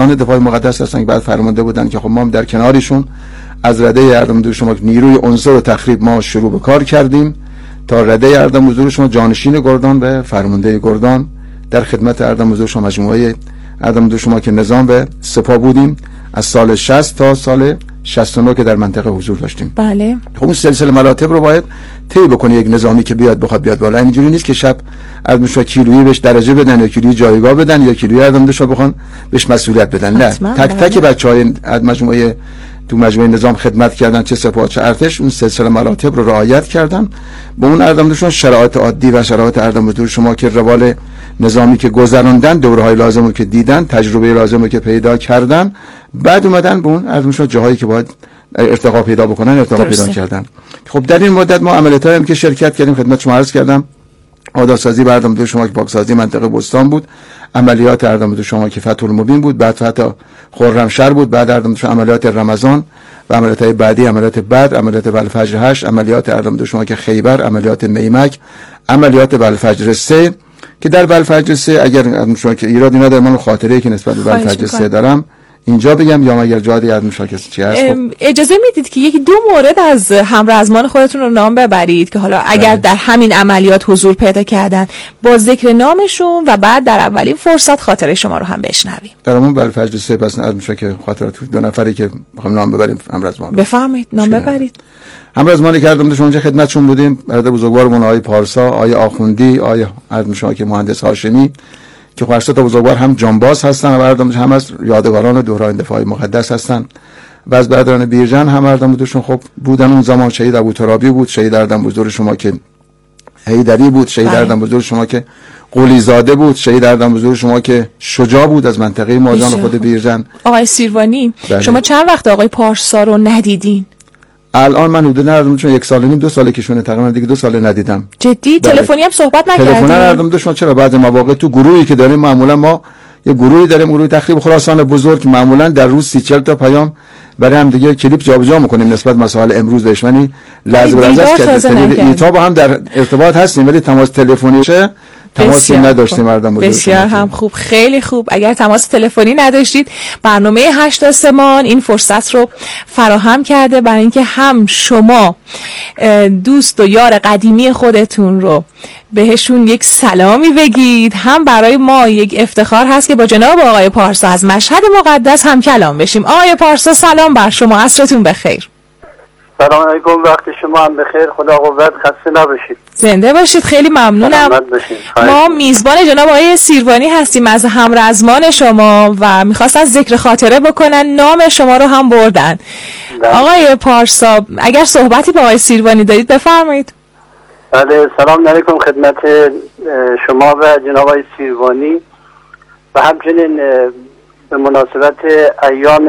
دفاع مقدس هستن که بعد فرمانده بودن که خب ما هم در کنارشون از رده اردم حضور شما نیروی عنصر و تخریب ما شروع به کار کردیم تا رده اردم حضور شما جانشین گردان و فرمانده گردان در خدمت اردم حضور شما مجموعه اردم حضور شما که نظام و سپاه بودیم از سال 60 تا سال 69 که در منطقه حضور داشتیم. بله. خب اون سلسله مراتب رو باید طی بکنه یک نظامی که بخواد بیاد بالا. اینجوری نیست که شب از مشا کیلویی بهش درجه بدن یا کیلویی جایگاه بدن یا کیلویی اردم داشته بخوان بهش مسئولیت بدن. نه، تک تک بچهای از مجموعه تو مجموعه نظام خدمت کردن، چه سپاه چه ارتش، اون سلسله مراتب رو رعایت کردن. با اون اردم داشتن شرایط عادی و شرایط اردم حضور شما که روال نظامی که گذراندن، دوره‌های لازم رو که دیدن، تجربه لازم رو که پیدا کردن، بعد اومدن به اون اردم جاهایی که باید ارتقا پیدا بکنن ارتقا پیدا کردن. خب در این مدت ما عملیاتایی هم که شرکت کردیم خدمت شما عرض کردم. آداسازی اردم حضور شما که پاکسازی منطقه بستان بود، عملیات اردم حضور شما که فتح المبین بود، بعد فتح خرمشهر بود، بعد اردم حضور عملیات رمضان و عملیات‌های بعدی، عملیات بعد، عملیات بلفجر 8، عملیات اردم حضور شما که خیبر، عملیات نیمک، عملیات بلفجر 3 که در بلفجر 3 اگر شما که ایرادی نداره، من خاطره‌ای که نسبت به بلفجر 3 دارم اینجا بگم یا اگر جای یاد مشاکس چی هست. اجازه میدید که یکی دو مورد از همرزمان خودتون رو نام ببرید که حالا اگر در همین عملیات حضور پیدا کردن با ذکر نامشون و بعد در اولین فرصت خاطره شما رو هم بشنویم. در همون بلفجر 3 پس از مشاکس خاطرات دو نفری که می‌خوام نام ببریم همرزمان. بفرمایید نام ببرید. همرزمانی کردم شما اونجا خدمتشون بودیم، برادر بزرگوارمون آقای پارسا، آقای آخوندی، آقای شما که مهندس هاشمی که خواهرسا تا بزرگوار هم جانباز هستن و اردم هم از یادگاران دوران دفاع مقدس هستن و از برادران بیرجن هم اردم بودشون خب بودن. اون زمان شهید ابوترابی بود، شهید اردم بزرگ شما که حیدری بود، شهید اردم بزرگ شما که قلی زاده بود، شهید اردم بزرگ شما که شجاع بود از منطقه مازان خود بیرجن. آقای سیروانی شما چند وقت آقای پارسا رو ندیدین؟ الان من حدود ندارم چون 1 سال و نیم 2 ساله که شونه تقریبا دیگه 2 سال ندیدم. جدی تلفنی هم صحبت نکردیم؟ تلفن ندادم داشتم. چرا بعضی مواقع تو گروهی که داریم معمولا ما یه گروهی داریم، گروه تخریب خراسان بزرگ، معمولا در روز 30-40 تا پیام برای هم دیگه کلیپ جابجا می‌کنیم نسبت مسائل امروز بهش. یعنی لحظه به لحظه ایتا با هم در ارتباط هستیم ولی تماس تلفنی شه تماسی نداشتیم مردم بزرگ. بسیار هم خوب، خیلی خوب. اگر تماس تلفنی نداشتید برنامه 8 سمان این فرصت رو فراهم کرده برای اینکه هم شما دوست و یار قدیمی خودتون رو بهشون یک سلامی بگید، هم برای ما یک افتخار هست که با جناب آقای پارسا از مشهد مقدس هم کلام بشیم. آقای پارسا سلام بر شما، عصرتون بخیر. سلام علیکم، وقت شما هم بخیر، خدا قوت، خسته نباشید. زنده باشید، خیلی ممنونم. ما میزبان جناب آقای سیروانی هستیم از همرزمان شما و میخواستن ذکر خاطره بکنن، نام شما رو هم بردن. آقای پارسا اگر صحبتی با آقای سیروانی دارید بفرمایید. بله، سلام علیکم خدمت شما و جناب آقای سیروانی و همچنین به مناسبت ایام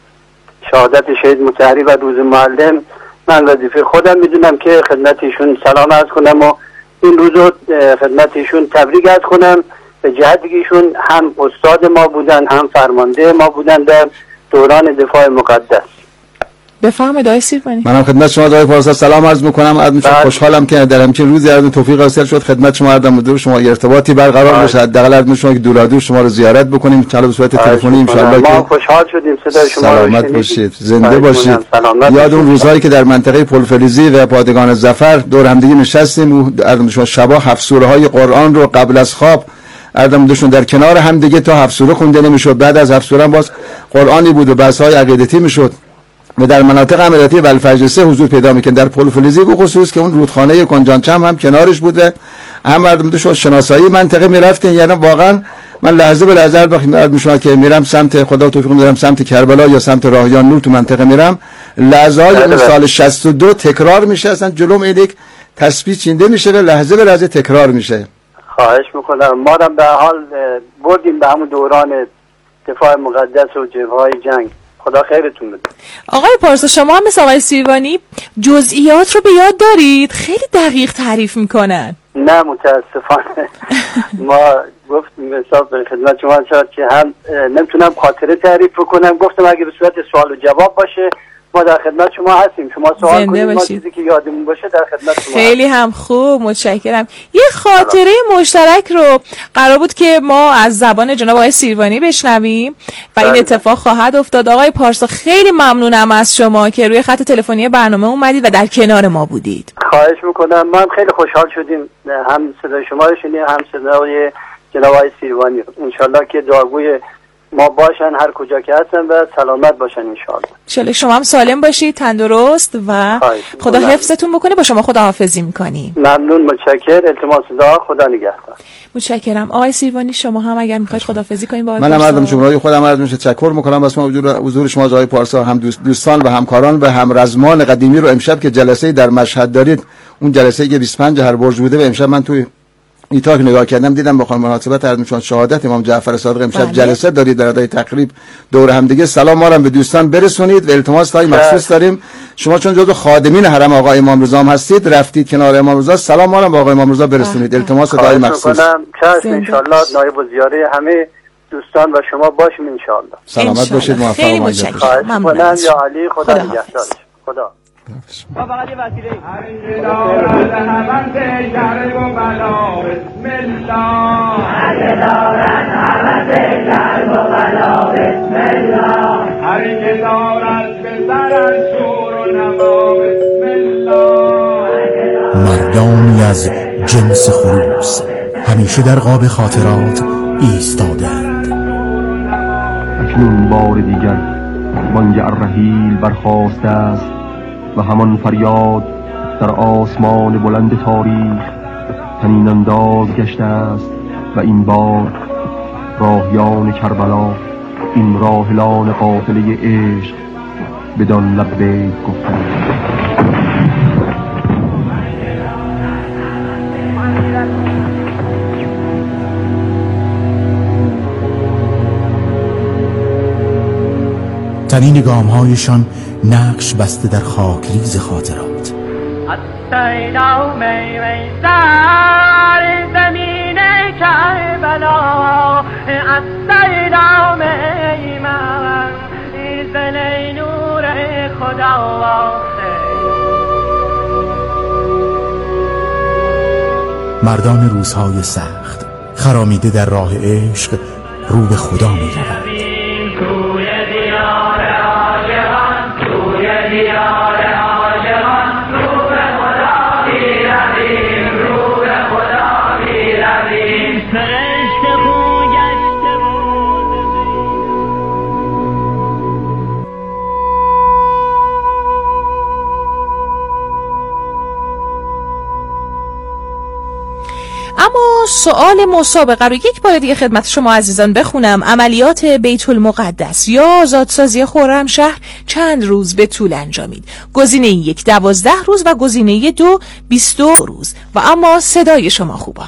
شهادت شهید مطهری و روز معلم من وظیفه خودم میدونم که خدمت ایشون سلام عرض کنم و این روز رو خدمت ایشون تبریک عرض کنم به جهتی که ایشون هم استاد ما بودن هم فرمانده ما بودن در دوران دفاع مقدس. بفرمایید آقای سیروانی. منم خدمت شما آقای پارسا سلام عرض میکنم. از خوشحالم که در همچین روزی از توفیق حاصل شد خدمت شما اردم بودم، شما ارتباطی برقرار بشه، حداقل از شما که دورادور شما رو زیارت بکنیم چاله به صورت تلفنی ان شاء الله. ما خوشحال شدیم صدای شما رو سلامت باشید، زنده باشید. یاد اون روزایی که در منطقه پلفلیزی و پادگان ظفر دور هم دیگه نشستیم اردم شما شبا 7 سوره های قرآن رو قبل از خواب اردم دوشون در کنار هم دیگه تا 7 سوره خونده نمیشد، بعد از 7 سوره باز قرآنی بود و بحث‌های عقیدتی میشد و در مناطق عملیاتی بلفجر 3 حضور پیدا میکنه. در پلفلیزی به خصوص که اون رودخانه کنجانچم هم کنارش بوده، هم مردم تو شناسایی منطقه میرفتن. یعنی واقعا من لحظه به لحظه وقتی شما که میرم سمت خدا توفیق میدم سمت کربلا یا سمت راهیان نور تو منطقه میرم، لحظه‌های اون سال 62 تکرار میشه، اصلا جلوم ایدک تسبیح چینده میشه و لحظه به لحظه تکرار میشه. خواهش میکنم. ما هم به حال بردیم به همون دوران دفاع مقدس و جبهه‌های جنگ. خدا خیرتون بده. آقای پارسا شما هم مثل آقای سیروانی جزئیات رو به یاد دارید؟ خیلی دقیق تعریف میکنن. نه متاسفانه ما گفتیم حساب به خدمت شما شد که هم نمیتونم خاطره تعریف کنم، گفتم اگه به صورت سوال و جواب باشه ما در خدمت شما هستیم. شما سوال کنید، ما باشید. چیزی که یادمون باشه در خدمت شما. خیلی هم خوب، متشکرم. یه خاطره مشترک رو قرار بود که ما از زبان جناب آقای سیروانی بشنویم و این اتفاق خواهد افتاد. آقای پارسا خیلی ممنونم از شما که روی خط تلفنی برنامه اومدید و در کنار ما بودید. خواهش میکنم، ما هم خیلی خوشحال شدیم هم صدای شما رو شنیدیم هم صدای جناب آقای سیروانی. انشالله که دعاگوی ما باشن هر کجا که هستن و سلامت باشن انشالله. شما هم سالم باشید، تندرست و خدا حفظتون بکنه. با شما خداحافظی میکنیم. ممنون، متشکر. التماس دعا، خدا نگهدار. متشکرم. آقای سیروانی شما هم اگر میخواید خداحافظی کنید با آقای پارسا. من مردم جمهوری خودم ازتون تشکر میکنم واسه حضور شما آقای پارسا، هم دوستان و همکاران و همرزمان قدیمی رو امشب که جلسه در مشهد دارید، اون جلسه که 25 هر برج بوده و امشب من توی ایتاک نگاه کردم دیدم با مناسبت ارزمشان شهادت امام جعفر صادق امشب جلسه دارید در ادای تقریب دور هم دیگه. سلام ما رو به دوستان برسونید و التماس های مخصوص داریم. شما چون جزو خادمین حرم آقا امام رضا هستید، رفتید کنار امام رضا، سلام ما رو به آقا امام رضا برسونید. التماس های مخصوص. چشم ان شاء الله نایب الزیاره همه دوستان و شما باشیم ان شاء الله. سلامت باشید، موفق خیلی متشکرم. ممنون یا علی. خدا نگهدار. خدا. ما فقط یه وسیله هر دارد همت کرب و بلا بسم الله، هر دارد همت کرب و بلا بسم الله، هر که دارد به سرش شور و نما بسم الله. مردانی از جنس خروس همیشه در قاب خاطرات ایستادند. اکنون بار دیگر بانگ الرحیل برخاسته است و همان فریاد در آسمان بلند تاریخ طنین انداز گشته است و این بار راهیان کربلا، این راحلان قافله عشق بدان لبیک گفتند. طنین گام‌هایشان نقش بسته در خاکریز خاطرات. السیلام می‌ریزد زمین کربلا، السیلام من زل نور خدا. مردان روزهای سخت خرامیده در راه عشق رو به خدا می‌روند. اما سوال مسابقه رو یک بار دیگه خدمت شما عزیزان بخونم. عملیات بیت المقدس یا آزادسازی خرمشهر چند روز به طول انجامید؟ گزینه 1 12 روز و گزینه 2 22 روز. و اما صدای شما خوبان.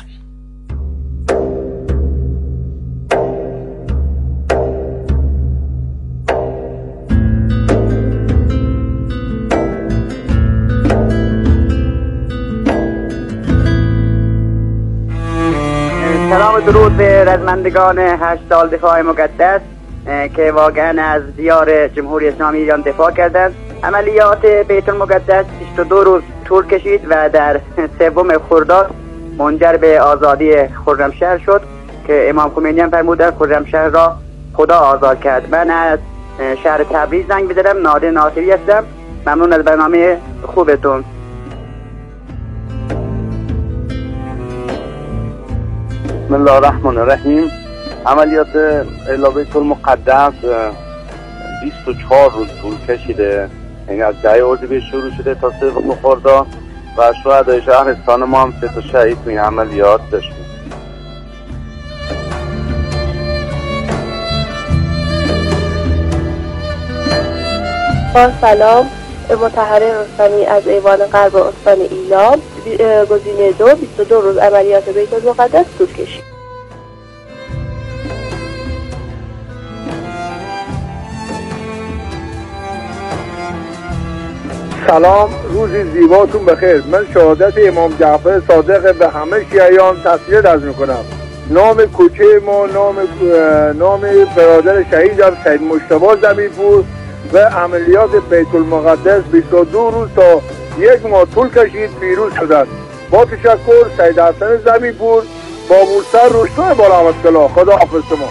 سلام و درود به رزمندگان 8 سال دفاع مقدس که واقعا از دیار جمهوری اسلامی ایران دفاع کردند. عملیات بیت المقدس 22 روز طول کشید و در 3 خرداد منجر به آزادی خرمشهر شد که امام خمینی هم فرمودند خرمشهر را خدا آزاد کرد. من از شهر تبریز زنگ می‌زنم، نادر ناصری هستم. ممنون از برنامه خوبتون. بسم الله الرحمن الرحیم. عملیات اعلی بیت المقدس 24 روز طول کشیده، یعنی از 10 اردیبهشت شروع شده تا 3 خرداد و شهدای شهرستان ما هم 3 شهید توی عملیات داشتیم. با سلام، مطهره رستمی از ایوان غرب استان ایلام. گزینه 2 22 روز عملیات بیت المقدس طول کشید. سلام، روزی زیباتون بخیر. من شهادت امام جعفر صادق به همه شیعیان تسلیت عرض میکنم. نام کوچه ما نام برادر شهیدم سید مجتبی زمینپور و عملیات بیت المقدس 22 روز تا 1 ماه طول کشید، پیروز شدند. با تشکر، سید حسن زمینپور، بابورسر روشتای بالا احمدکلا. خدا حافظ شما.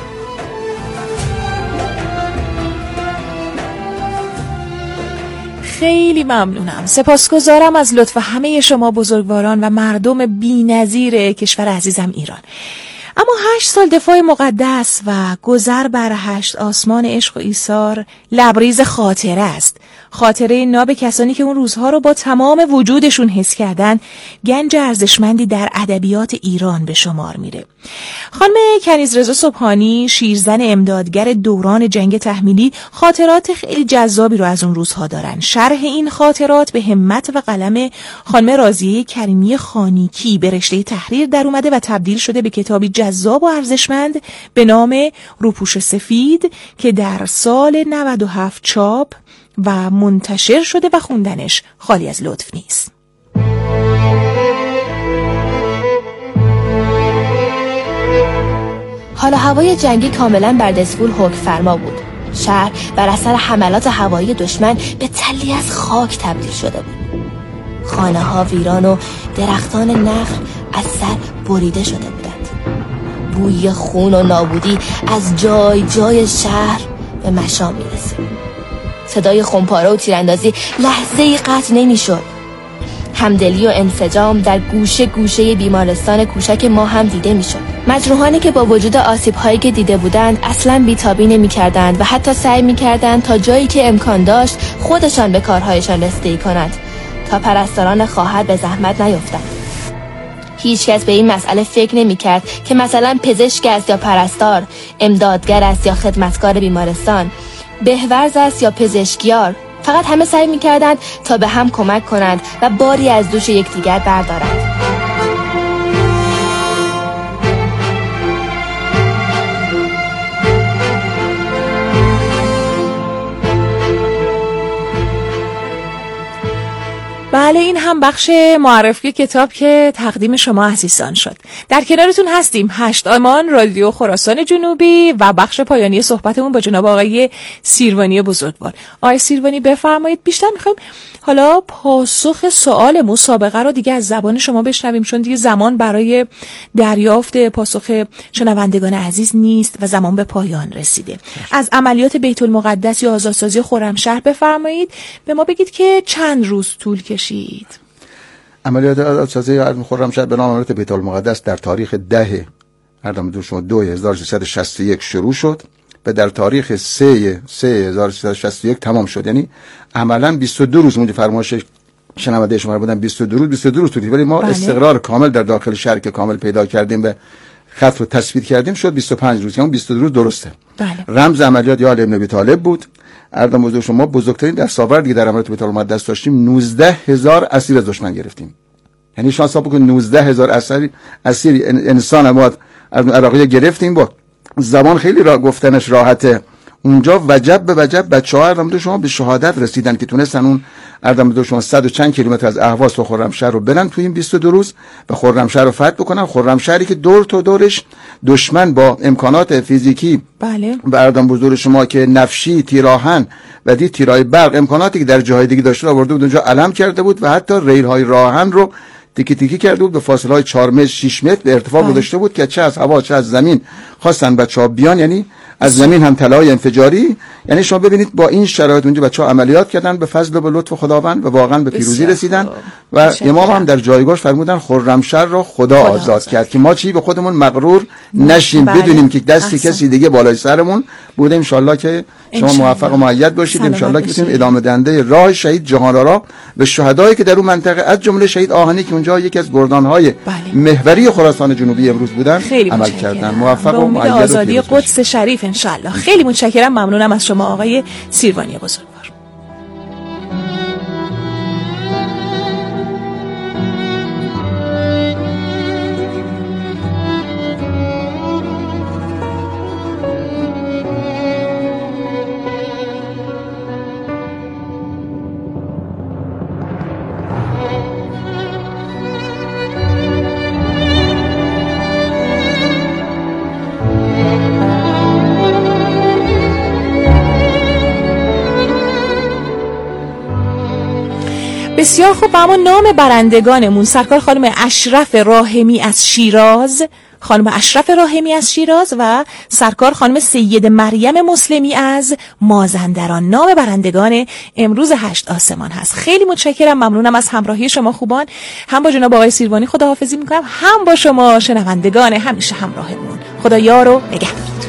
خیلی ممنونم، سپاسگزارم از لطف همه شما بزرگواران و مردم بی‌نظیر کشور عزیزم ایران. اما 8 سال دفاع مقدس و گذر بر 8 آسمان عشق و ایثار لبریز خاطره است. خاطره ناب کسانی که اون روزها رو با تمام وجودشون حس کردن، گنج ارزشمندی در ادبیات ایران به شمار میره. خانم کنیز رضا صبحانی، شیرزن امدادگر دوران جنگ تحمیلی، خاطرات خیلی جذابی رو از اون روزها دارن. شرح این خاطرات به همت و قلم خانم راضیه کریمی خانیکی به رشته تحریر در اومده و تبدیل شده به کتابی جذاب و ارزشمند به نام روپوش سفید که در سال 97 چاپ و منتشر شده و خوندنش خالی از لطف نیست. حال هوای جنگی کاملا بر دسفول حکم فرما بود. شهر بر اثر حملات هوایی دشمن به تلی از خاک تبدیل شده بود. خانه ها ویران و درختان نخل از سر بریده شده بودند. بوی خون و نابودی از جای جای شهر به مشام می رسید. صدای خمپاره و تیراندازی لحظه‌ای قطع نمی‌شد. همدلی و انسجام در گوشه گوشه بیمارستان کوچک ما هم دیده می‌شد. مجروحانی که با وجود آسیب‌هایی که دیده بودند اصلاً بی‌تابی نمی‌کردند و حتی سعی می‌کردند تا جایی که امکان داشت خودشان به کارهایشان رسیدگی کنند تا پرستاران خواهر به زحمت نیفتند. هیچ کس به این مسئله فکر نمی‌کرد که مثلا پزشک است یا پرستار، امدادگر است یا خدمتکار بیمارستان، بهورز است یا پزشکیار. فقط همه سعی می‌کردند تا به هم کمک کنند و باری از دوش یکدیگر بردارند. بله، این هم بخش معرفی کتاب که تقدیم شما عزیزان شد. در کنارتون هستیم 8 آمان رادیو خراسان جنوبی و بخش پایانی صحبتمون با جناب آقای سیروانی بزرگوار. آقای سیروانی بفرمایید. بیشتر میخوایم حالا پاسخ سوال مسابقه رو دیگه از زبان شما بشنویم، چون دیگه زمان برای دریافت پاسخ شنوندگان عزیز نیست و زمان به پایان رسیده. از عملیات بیت المقدس یا آزادسازی خرمشهر بفرمایید. به ما بگید که چند روز طول کشید؟ عملیات آزادسازی خرمشهر به نام عملیات بیت المقدس در تاریخ 10/2/1361 شروع شد و در تاریخ 3/1361 تمام شد. یعنی عملاً 22 روز مونده. فرمایش شنونده شما بودن 22 روز طول، ولی ما استقرار کامل در داخل شهر که کامل پیدا کردیم و خط رو تثبیت کردیم شد 25 روز. یعنی 22 روز درسته. بله. رمز عملیات یا علی ابن ابی طالب بود. اردم بزرگ شما بزرگترین دستاورد دیگه در عملیات بیت المقدس داشتیم. 19000 اسیر از دشمن گرفتیم. یعنی شما حساب بکنید 19000 اسیر انسان ما عراقی گرفتیم. با زبان خیلی گفتنش راحته. اونجا وجب به وجب بچه‌ها اردم شما به شهادت رسیدن که تونستن اون اردم شما 100 و چند کیلومتر از اهواز و خرمشهر رو برن توی این 22 روز و خرمشهر رو فتح بکنن. خرمشهری که دور تا دورش دشمن با امکانات فیزیکی بله و اردم بزرگ شما که نفشی، تیراهن و تیرای برق، امکاناتی که در جاهای دیگه داشته آورده بود اونجا علم کرده بود و حتی ریل های راهن رو تیکی تیکی کرده بود، به فاصله های 4 متر 6 متر به ارتفاع گذاشته بود که چه از هوا چه از زمین خواستن بچه‌ها بیان. یعنی از زمین هم طلای انفجاری. یعنی شما ببینید با این شرایط اونجا بچه‌ها عملیات کردن به فضل و به لطف خداوند و واقعا به پیروزی رسیدن و امام هم در جایگاهش فرمودن خرمشهر را خدا آزاد کرد که ما چی به خودمون مغرور نشیم. بدونیم که دستی کسی دیگه بالای سرمون بوده. ان شاءالله که شما موفق و مؤید باشید. ان شاءالله که بتونیم ادامه دهنده راه شهید جهان‌آرا و شهدایی که در اون منطقه از جمله شهید آهنی که اونجا یکی از گردان‌های محوری خراسان جنوبی امروز بودن عمل کردن. موفق و مؤید آزادی قدس شریف ان شاء الله. خیلی متشکرم. ممنونم از شما آقای سیروانی بزرگوار. بسیار خوب. و اما نام برندگانمون سرکار خانم اشرف راحمی از شیراز، و سرکار خانم سید مریم مسلمی از مازندران نام برندگان امروز 8 آسمان هست. خیلی متشکرم، ممنونم از همراهی شما خوبان. هم با جناب آقای سیروانی خداحافظی میکنم، هم با شما شنوندگان همیشه همراهمون. خدا یار و نگهدارتون.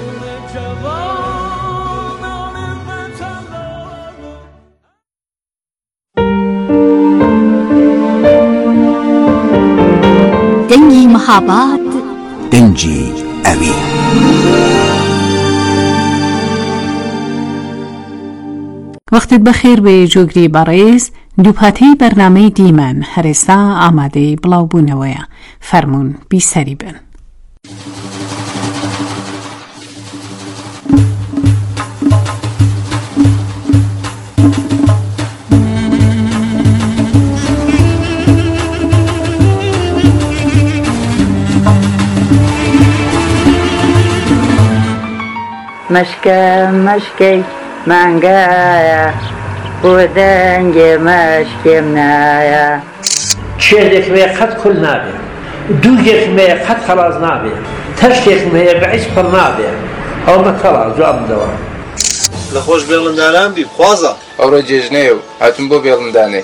دنجی محبت، دنجی اوی. وقتت بخیر به جوگری بارز. دوپاتی برنامه دیمن هرستا آماده بلاوبونویا. فرمون بی سری بن. مشکی منگایا بودنگ مشکم نایا چهدك ما قد كل نابي دوجك ما قد خلاص نابي تشتك ما بعيش كل نابي او ما طلع جواب دوا لخوش بيلندانم بي بخوازا او جيجنيو هاتم بو بيلنداني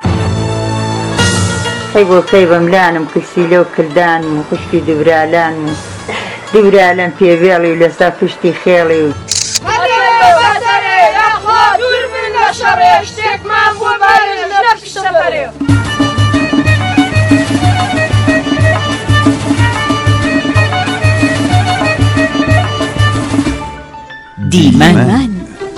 طيب ملانم كسيلو كلدان وخشكي دبرالان دبرالان في بيلي لسا فشتي خيلي دیمن.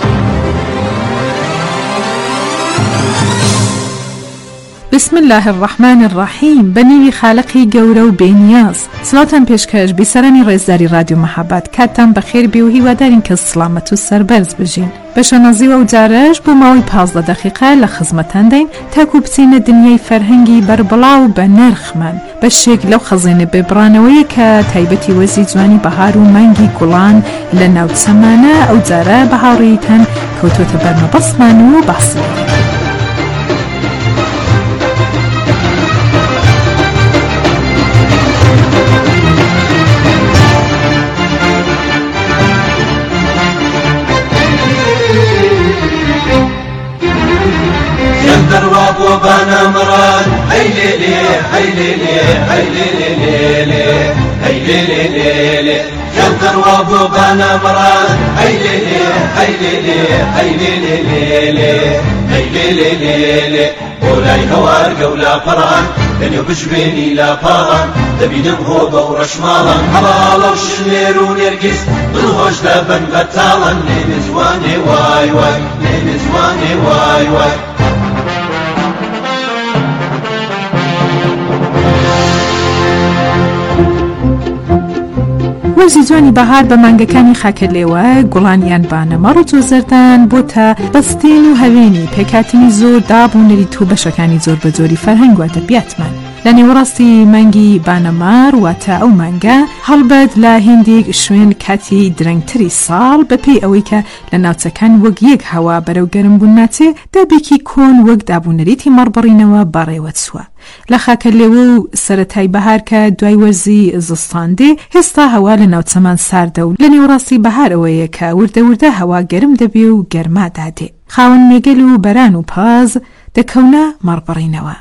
بسم الله الرحمن الرحیم. بنیوی خالقی گەورە و بێنیاز سڵاتان پێشکەش بیسەرانی ڕێزداری رادیو محەبەت کاتتان بەخێر بێ و هیوادارین کە سڵامەت و سەربەرز بژین. بەشەنازیوە و جارەش بۆ ماوەی 15 دقیقە لە خزمەتان دەین تاکو بچینە دنیای فەرهەنگی بەربڵاو بە نرخمان بەشێک لەو خەزێنە بێبڕانەوەی کە تایبەتی وەزی جوانی بەهار و مانگی گوڵان لە ناوچەمانە ئەو جارە بە هاوڕێیتان کەوتۆتە بەرمەبەستمان و باسی. الرواب وبانا مراد هاي ليلي هاي ليلي هاي ليلي هاي ليلي جنت الرواب وبانا مراد هاي ليلي هاي ليلي هاي ليلي هاي ليلي ولاي هوار قولا فران دنيا بجبيني لا فاران دبينم هو بورش مالا حلالا وشنير ونرقص بالهوش لبن بتالا لين زواني واي واي لين زواني واي واي وەرزی جوانی بەهار بە مانگەکانی خاکەلێوە گوڵانیان بانەمەڕ و جۆزەردان بۆتە بەستین و هەوێنی پێکاتنی زۆر دابوونەری تو بەشەکانی زۆر بە جۆری فەرهەنگ واتە بیاتمان لە نێوەڕاستی مانگی بانەمار واتە ئەو مانگە هەڵبەت لە هێندێک شوێن کاتی درەنگتری ساڵ بەپێی ئەوەی کە لە ناوچەکان وەک یەک هەوا بەرەو گەرم بوون ناچێ دابێکی کۆن وەک دابوونەریتی مەڕبڕینەوە بەڕێوە چووە لە خاکەلێوە و سەرەتای بەهار کە دوای وەرزی زستان دێ هێستا هەوا لە ناوچەمان ساردە و لە نێوەڕاستی بەهار ئەوەیە کە وردە هەوا گەرم دەبێ و گەرمادا دێ خاوەن مێگەل و بەران و پاز دەکەونە مەڕبڕینەوە.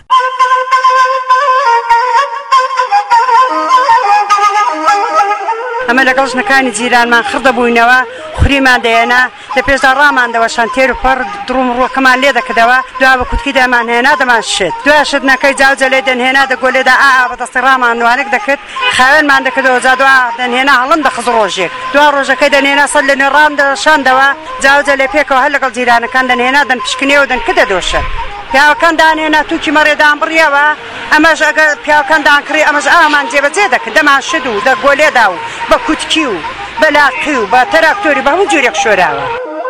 ئەمە لەگەڵ ژنەکانی جیرانمان خڕدە بووینەوە خوریمان دێنا لە پێشدا ڕاماندەوە شانتێر و پەر دڕوم ڕۆکەمان لێ دەکردەوە دوا بە کوتکی دەمان هێنا دەمان شت دوای شتنەکەی جاوجە لێ دەنهێنا دەگۆلێدا بەدەستی ڕاماندوانێک دەکرد خاوێنمان دەکردەوە جا دوا دەنهێنا هەڵم دەخز ڕۆژێک دوا ڕۆژەکەی دەنهێنا سەد لە نێڕام دەشاندەوە جاوجە لێ پێکەوە هەر لەگەڵ جیرانەکان دەنهێنا دەنپشکنێەوە دەنکردە دۆشە پیاوەکان دانێنا تووکی مەڕێدان بڕیەوە ئەمەش ئەگەر پیاوەکان دانکڕی ئەمەش ئامان جێبەجێ دەکرد دەمان شت و دەگۆلێدا و بە کوتکی و بە لاقی و بە تەراکتۆری بە هەموو جۆرێک شۆراوە.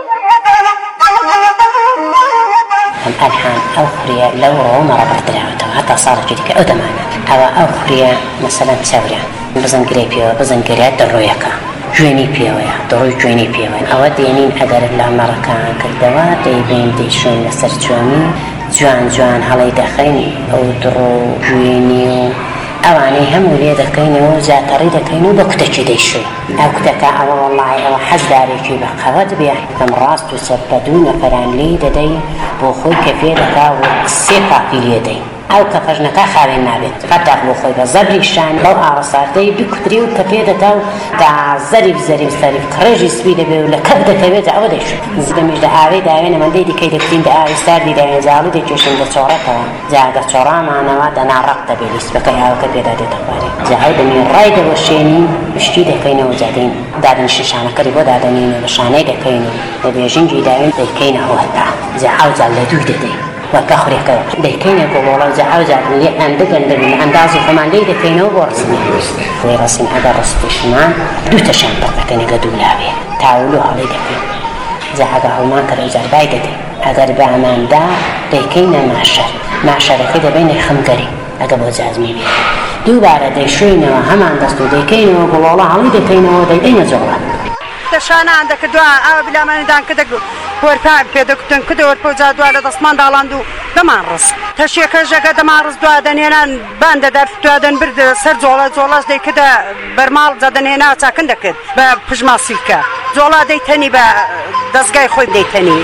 الحان أو خرية لو روما ربط دراوته حتى صارت جديك أو دمانة أو خرية مثلا تساورة بزنجري بيو بزنجريات درويكا جويني بيويا دروي جويني بيويا أو دينين أدر الله مركان كالدواء ديبين ديشون لسر جوامي جوان جوان هەڵی دەخەین ئەو دڕ و گوێنی و ئەوانەی هەموو لێ دەکەینەوە و زیاتەڕی دەکەین و بە کتێکی دەیشوی ئەو کتەکە ئەوە وەڵڵاهی ئەوە حەزدارێکی بە قەوەت بێ کەم ڕاست و سەد بە دوو نەفەران لێی دەدەی بۆ خۆی کە پێ دەکا و 3 کاپی لێ دەی ئەو کە پەژنەکە خاوێن نابێت قەتاق بۆ خۆی بە زەبریشان بەو ئاوەساردەی بکوتری و کە پێ دەدا و تا زەریف کڕێژی سوی دەبێ و لە کەف دەکەوێت ئەوە دەیشت زدەمیش دە ئاوەی داوێنە مەندەی دیکەی دەکتین دە ئاوی ساردی داوێن زاڵی دەکێشن دەچۆڕێتەوە جا دەچۆڕامانەوە دەناڕەق دەبێ لیسبەکەی ئاوەکە پێدا دێتە خوارێ جا هەو دەمێن ڕای دەوەشێنین پشتی دەکەینەوە جادین دادنیشی شانەکەری بۆ دادەنین و لە شانەی دەکەین و لە بێژینگی داوێن دەیکەینەوە هەتا جا ئەو جا لە دووی دەدەین وەکە خوڕێکەوە دەیکەینە گۆڵۆڵە جا ئەو جا لێ ئەندەگەندەبین ئەندازی خۆمان لێی دەکەینەوە بۆ ڕستنی لێ ڕستین ئەگەر ڕستیشمان 2 تەشان پڕدەکەنێگە دوولاوێ تاول و هەڵی دەکەین جا ئەگە هەڵمان کە ڕێجاربای دەدەین ئەگەر بە ئەماندا دەیکەینە ماشەرەکەی دەبێنێ خەمگەری ئەگە بۆ جازمی بێت دووبارە دەیشوینەوە هەمان دەست و دەیکەینەوە گۆڵۆڵە هەڵی دەکەینەوە دەیدەینە جۆڵە دەشانان دەکردووە ئەوە بلامانیدان کە دەگرو وەرپای پێدەکوتن کدە وەرپە و جادووە لە دەستمان داڵاند و دەمان ڕست تەشێکە ژەکە دەمان ڕست دوا دەنێنان بان دەدەر دوادەن بردە سەر جۆڵەش دەیکردە بەرماڵ جادەنێنا چاکن دەکرد بە پژماسیکە جۆڵا دەیتەنی بە دەستگای خۆی دەیتەنی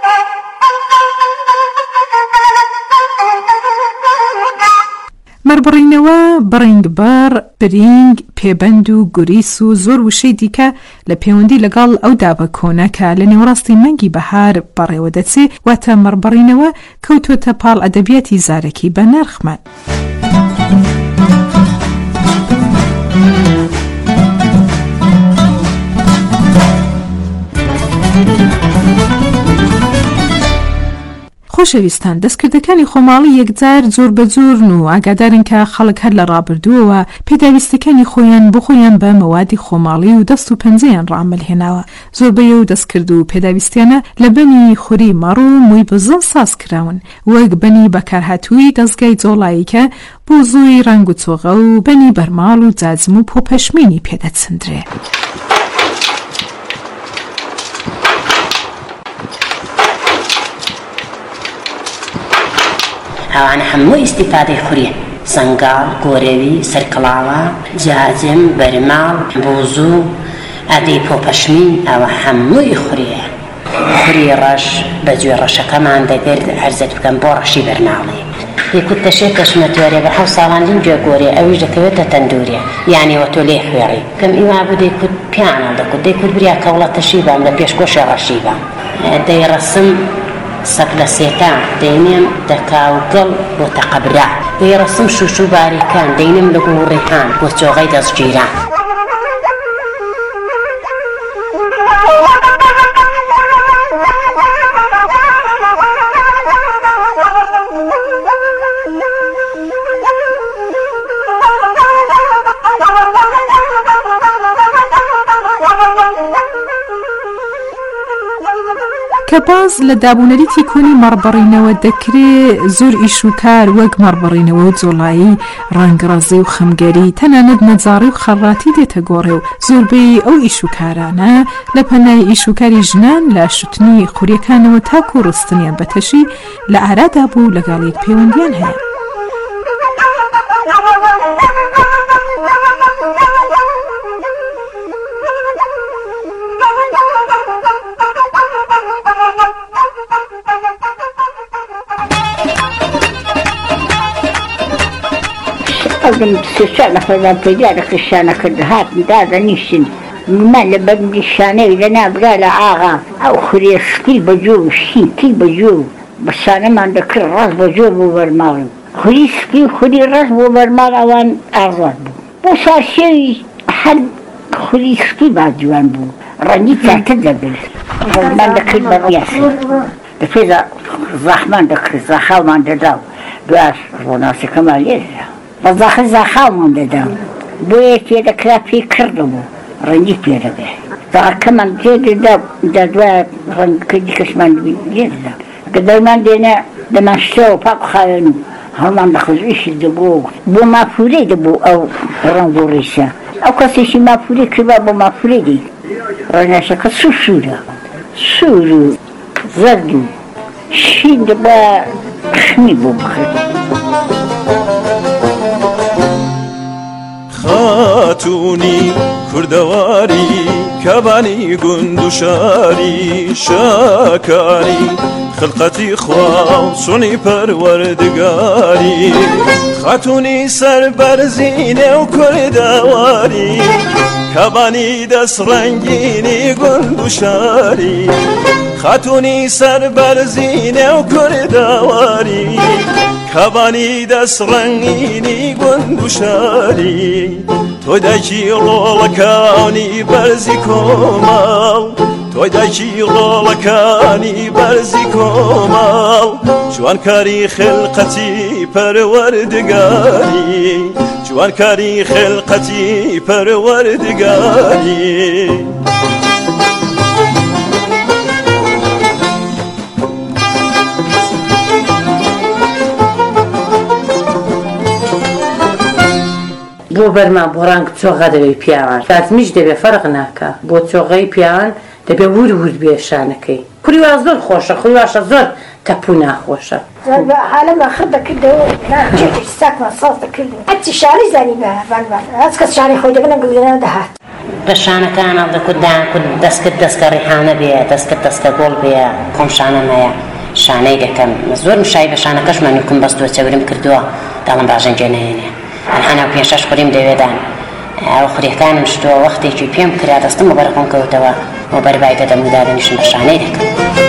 مەربڕینەوە بڕینگبەر برینگ پێبەند و گوریس و زۆر وشەی دیکە لە پەیوەندی لەگەڵ ئەو دابە کۆنەکە لە نێوڕاستی مەنگی بەهار بەڕێوە دەچێ واتە مەربڕینەوە کەوتوتە پاڵ ئەدەبیاتی زارەکی بە نرخمان. خۆشەویستان دەستکردەکانی خۆماڵی یەکجار زۆر بە زۆرن و ئاگادارن کە خەڵک هەر لە ڕابردووەوە پێداویستەکانی خۆیان بۆ خۆیان بە مەوادی خۆماڵی و دەست و پەنجەیان ڕامەلهێناوە زۆربەیە و دەستکرد و پێداویستیانە لە بەنی خوری مەڕ و مووی بزە ساز کراون وەک بەنی بەکارهاتووی دەستگای جۆڵایی کە بۆ زۆی ڕنگ و چۆغە و بەنی بەرماڵ و جاجم و پۆپەشمینی پێدەچندرێ. ئەوانە هەموو ئیسیفادەی خوریە سەنگاڵ گۆرەوی سەرکەڵاوە جاجم بەرماڵ بۆزوو ئەدەی پۆپەشمین ئەوە هەمووی خوریە خوری ڕەش بە گوێ ڕەشەکەمان دەگرت هەرزت بکەم بۆ ڕەشی بەرماڵی یەکوت تەشێک کەشمەتوەرێ بە 7 ساڵان لیم گوێ گۆرێ ئەویش دەکەوێتە تەندورێ یانیوە تۆ لێ خوێڕی کەم ئیوا بوو دەیکوت پیانە دەکوت دەیکوت بریا کەوڵە تەشی بام لە پێشکۆشە ڕەشی بام دەیڕەسم سەک لە سێتان دەینێم دەکاوگەڵ بۆ تەقەبرا دەیڕەسم شوش و باریکان دەینم لە گوڵڕێکان بۆ چۆغەی دەستگیران کە باز لە دابوونەریتی کۆنی مەڕبڕینەوە دەکرێت زۆر ئیش و کار وەک مەڕبڕینەوە و جۆڵایی ڕەنگڕەزی و خەمگەری تەنانەت نەجاڕی و خەڕاتی دێتە گۆڕێ و زۆربەی ئەو ئیش و کارانە لە پەنای ئیش و کاری ژنان لە شوتنی خوریەکانەوە تاکو و ڕستنیان بەتەشی لە ئارادا بوو لەگەڵ یەک پەیوەندیان هەیە. ئەگەم سێ نەفەرمان پەیدا لە خشانە کرد هاتن دادەنیشتن من لە بەرمی شانەی لە نابرا لە ئاغا ئەو خوریێشکی بەجۆ و شینکی بەجۆ و بەشانەمان دەکرد ڕاست بەجۆ بوو بەرماڵ خوریسکی خوری ڕاست بۆ بەرماڵ ئەوان ئازاد بوو بۆ ساشێوی هەر خوریسکی باجوان بوو ڕەنگی تاتە دەبێت بەرمان دەکرد بە ڕیاسی دەپێدا زەحمان دەکرد زەخاومان دەدا و دوای ڕۆناسەکەمان لێدرا بەزاخە زاخاومان دەدا بۆ یەکێ دەکرا پێی کردبوو ڕەنگی پێ دەبێ زاخەکەمان تێدەدا دوای ڕەنگەکە دیکەشمان لێدەدا کە دەرمان دێنە دەمان شتەوە پاک خاوێن و هەڵمان بەخزویشی دەبوو بۆ مافورەی دەبوو ئەو ڕەنگ و ڕێسە ئەو کەسێکی مافورەی کردبا بۆ مافورەی دی ڕەناشەکە سوورە سوور و زەرد و شین دەبا قشمی بو بخیر خاتونی کردواری کبانی گندوشاری شاکاری خلقتی خواه سونی پروردگاری خاتونی سربرزینه و کردواری کبانی دست رنگینی گندوشاری خاتونی سربرزینه و کردواری کبانی دست رنگینی گندوشاری تو دکی رولکانی برزی کمال تو دکی رولکانی برزی کمال جوان کاری خلقتی پروردگاری جوان کاری خلقتی پروردگاری بۆ بەرمان بۆ ڕانگ چۆغە دەبێ پیاوان کاتمیش دەبێ فەرق ناکە بۆ چۆغەی پیاوان دەبێ ور ور بێ شانەکەی کوڕی وا زۆر خۆشە خوی واشە زۆر تەپوو ناخۆشە حالەما خڕ دەکردەوە ناجێکی ساکمان ساز دەکردن هەرچی شاری زانی بەوان هەچ کەس شاری خۆی دەبنە گوێنە دەهات بە شانەکانە دەکردان دەستکرد دەستکە ڕیحانە بێ دەستکرد دەستکە گۆڵ بێ خۆم شانەمەیە شانەی دەکەم زۆر مشای بە شانەکەشمان نوکم بەستووە چەورم کردووە داڵم باژەنجێ نهێنێ ئەنحەنا و 5-6 خوریم دەوێدان ئەو خوریەکانم شتووە وەختێکی پێم کرا دەستم بە بەرەخۆم کەوتەوە بۆ بەربای دەدەم و دادەنیشم بە شانەی دەکەم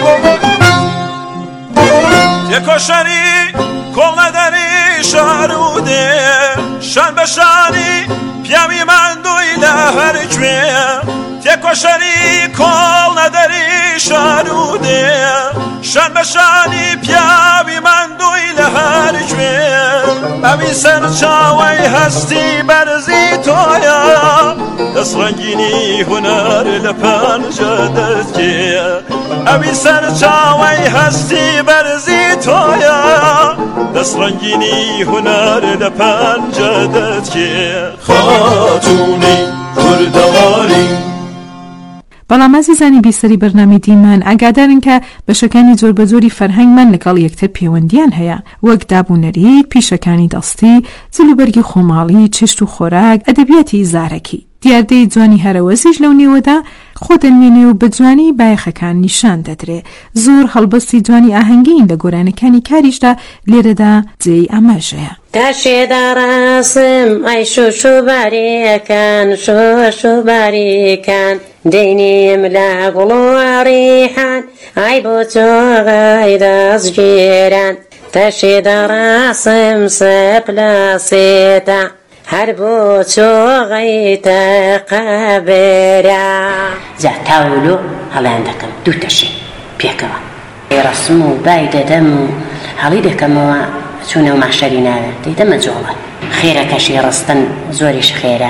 تێکۆشەری کۆڵ نەدەری شارودێ شان بە شانی پیاوی ماندووی لە هەر کوێ تێکۆشەری کۆڵ نەدەری شارودێ شان بە شانی پیاوی ماندووی لە هەر کوێ ئەوی سەر چاوەی هەستی بەرزی تۆیە دەست ڕەنگینی هونەر لە پەنجە دەستکێ ئەوی سەر چاوەی هەستی بەرزی تۆیە دەست ڕەنگینی هونەر لە پەنجە دەستکێ خاتوونی کوردەواری بەڵام ئازیزانی بیسەری بەرنامەی دیمان ئاگادارن کە بەشەکانی جۆر بە جۆری فەرهەنگمان لەگەڵ یەکتر پەیوەندیان هەیە وەک دابوونەری پیشەکانی دەستی جلوبەرگی خۆماڵی چێشت و خۆراک ئەدەبیاتی زارەکی دیاردەی جوانی هەرەوەزیش لەو نێوەدا خۆ دەنوێنێ و بە جوانی بایەخەکان نیشان دەدرێ زۆر هەڵبەستی جوانی ئاهەنگین لە گۆرانەکانی کاریشدا لێرەدا جێی ئەمەژەیە تاشێدا ڕاستم ئای شوشوباریەکان شوشوباریەکان دەینیم لە گوڵ و ڕیحان ئای بۆ چۆغای دەستگیران تاشێدا ڕاستم سەپلاسێتە هەر بۆ چۆغی تەقەبرا جا تاولۆ هەڵیان دەکەم دوو تەشێ پێکەوە ڕسم و بای دەدەم و هەڵی دەکەمەوە چوونە و ماشەری ناوێ دەیدەمە جۆڵە خێرەکەشی ڕستن زۆریش خێرە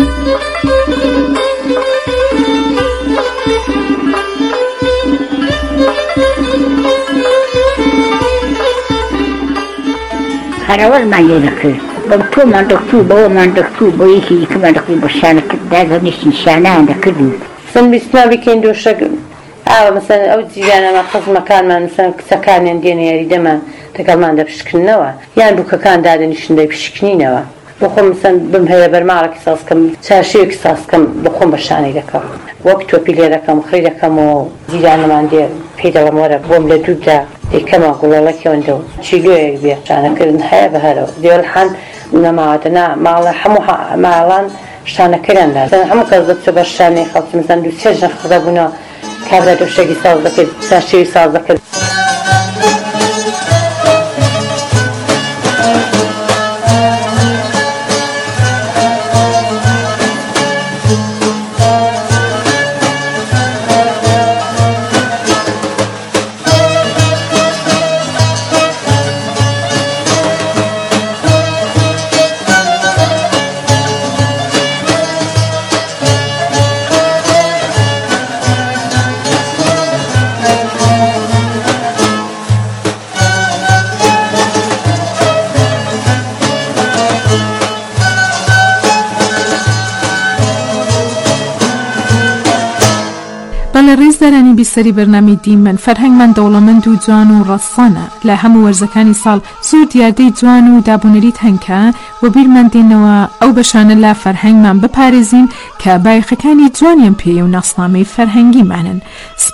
هەرەوەزمان لێ دەکرد بە تۆمان دەکتوو بەوەمان دەکتوو بۆ یەکی دیکەمان دەکرد بە شانەکرد دازەنیشتی شانەیان دەکردن سن بیستما بکەین دۆشەک ئاوە مەسەن ئەو جیرانەمە خزمەکانمان مەسەن کچەکانیان دێنە یاریدەمان دەگەڵمان دەپشکننەوە یان دووکەکان دادەنیشن دەیپشکنینەوە بۆ خۆم مەسەن بم هەیە بەرماڵێکی سازکەم چارشەیەکی سازکەم بۆ خۆم بە شانەی دەکەم وەک تۆپی لێ دەکەم خڕی دەکەم و جیرانەمان دێ پێی دەڵێم وەرە بۆم لە دوودا دەیکەمە گوڵەڵەکیەوەندە و چیلۆیەک بێ شانەکردن هەیە بەهەرەوە دێڵحان نەماوەتەنا ماڵە هەموو ماڵان شانەکەیاندا هەموو کەس دەچۆ بە شانەی خەڵکی مەسەن دوو سێ ژن خڕدەبوونەوە کابرا دۆشەکی ساز دەکرد چارشەوی ساز دەکرد لەسەری بەرنامەی دیمەن فەرهەنگمان دەوڵەمەند و جوان و ڕەسانە لە هەموو وەرزەکانی ساڵ زۆر دیاردەی جوان و دابوونەریت هەنکە و بیرمان دێنەوە ئەو بەشانە لە فەرهەنگمان بپارێزین کە بایەخەکانی جوانیان پێی و ناسنامەی فەرهەنگیمانن.